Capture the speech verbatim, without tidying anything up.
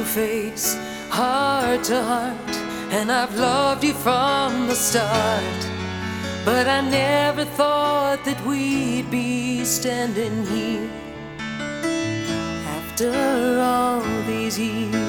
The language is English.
face, heart to heart, and I've loved you from the start. But I never thought that we'd be standing here after all these years.